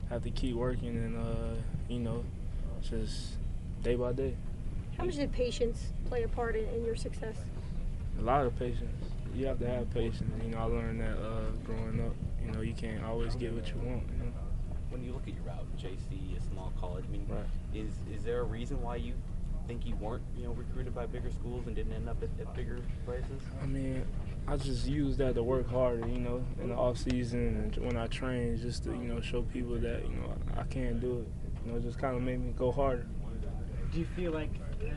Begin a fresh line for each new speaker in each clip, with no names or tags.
have to keep working and, you know, just day by day.
How much did patience play a part in your success?
A lot of patience. You have to have patience. You know, I learned that growing up. You know, you can't always get what you want. You know?
When you look at your route, JC, a small college, I mean,
Right.
is there a reason why you think you weren't, recruited by bigger schools and didn't end up at bigger places?
I mean, I just used that to work harder, you know, in the off season and when I train, just to, you know, show people that, you know, I can do it. You know, it just kind of made me go harder.
Do you feel like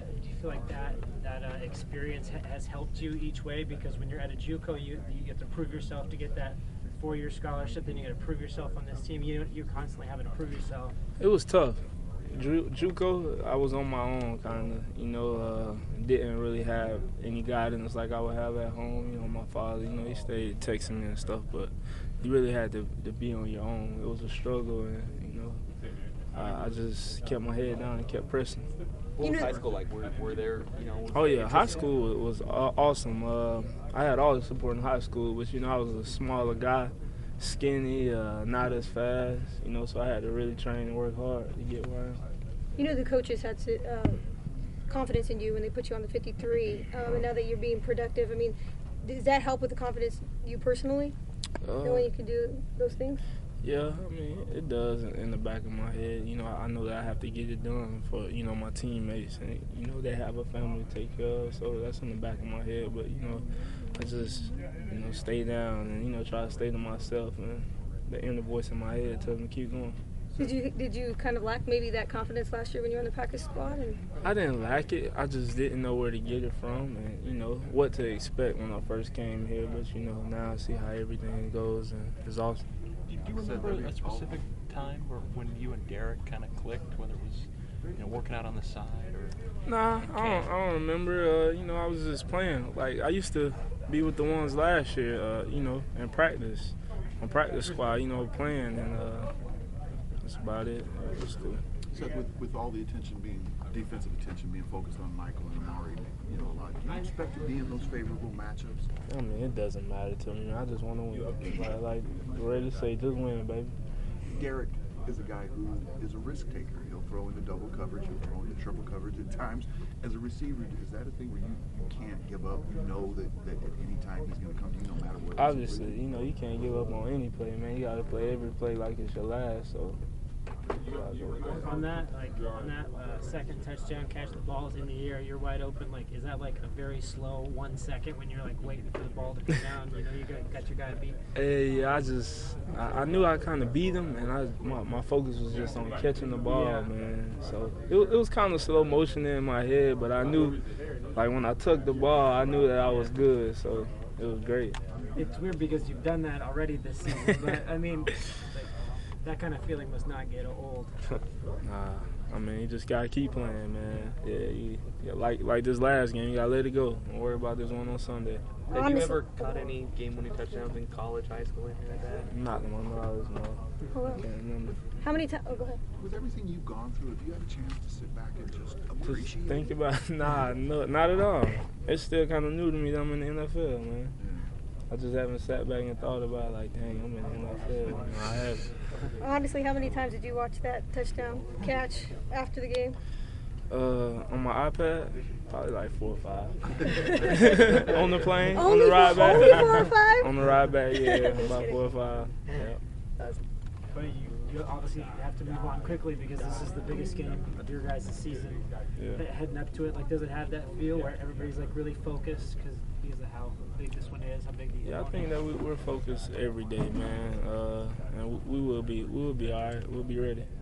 that experience has helped you each way? Because when you're at a JUCO, you get to prove yourself to get that 4-year scholarship. Then you got to prove yourself on this team. You're constantly having to prove yourself.
It was tough. JUCO, I was on my own, kind of. You know, didn't really have any guidance like I would have at home. You know, my father, you know, he stayed texting me and stuff, but you really had to be on your own. It was a struggle, and you know, I just kept my head down and kept pressing.
What was high school like? Were there,
Oh yeah, high school was awesome. I had all the support in high school, but you know, I was a smaller guy, skinny, not as fast. You know, so I had to really train and work hard to get where I am.
You know, the coaches had confidence in you when they put you on the 53, and now that you're being productive, I mean, does that help with the confidence you personally, knowing you can do those things?
Yeah, I mean, it does in the back of my head. You know, I know that I have to get it done for, you know, my teammates. And, you know, they have a family to take care of, so that's in the back of my head. But, you know, I just, you know, stay down and, you know, try to stay to myself. And the inner voice in my head tells me to keep going.
Did you kind of lack maybe that confidence last year when you were on the practice squad?
I didn't lack it. I just didn't know where to get it from and, you know, what to expect when I first came here. But, you know, now I see how everything goes, and it's awesome.
Do you remember a specific time when you and Derek kind of clicked, whether it was working out on the side or?
Nah, I don't remember. You know, I was just playing. Like I used to be with the ones last year. You know, in practice, on practice squad. You know, playing, and that's about it. It was cool.
So with all the defensive attention being focused on Michael and Amari, you know, a lot. Do you expect to be in those favorable matchups?
I mean, it doesn't matter to me. I just want to win. Like ready to say, just win, baby.
Derek is a guy who is a risk taker. He'll throw into double coverage. He'll throw into triple coverage at times. As a receiver, is that a thing where you can't give up? You know that at any time he's going to come to you no matter what.
Obviously, you know, you can't give up on any play, man. You got to play every play like it's your last, so.
On that second touchdown catch, the ball's in the air, you're wide open. Like, is that like a very slow 1 second when you're like waiting for the ball to come down? You know, you got your guy beat.
Yeah, I knew I kind of beat him, and my focus was just on catching the ball, man. So it was kind of slow motion in my head, but I knew, like when I took the ball, I knew that I was good. So it was great.
It's weird because you've done that already this season, but I mean. That kind of feeling must not get old.
Nah, I mean, you just got to keep playing, man. Yeah, like this last game, you got to let it go. Don't worry about this one on Sunday.
Have you ever caught any game-winning touchdowns in college, high school, anything like that?
Not to my knowledge, no. I can't remember.
How many times? Oh, go ahead.
With everything you've gone through, have you had a chance to sit back and just appreciate
Just think about it? Nah, no, not at all. It's still kind of new to me that I'm in the NFL, man. I just haven't sat back and thought about, like, dang, I'm in the NFL. You know, I haven't.
Honestly, how many times did you watch that touchdown catch after the game?
On my iPad, probably like 4 or 5. On the plane, on
Only
the ride back.
Only 4 or 5?
On the ride back, yeah, about 4 or 5. Yeah.
But you obviously have to move on quickly because this is the biggest game of your guys' season.
Yeah.
Heading up to it, like, does it have that feel where everybody's like really focused because of how big this one is, how big the
I think that we're focused every day, man, and we will be all right. We'll be ready.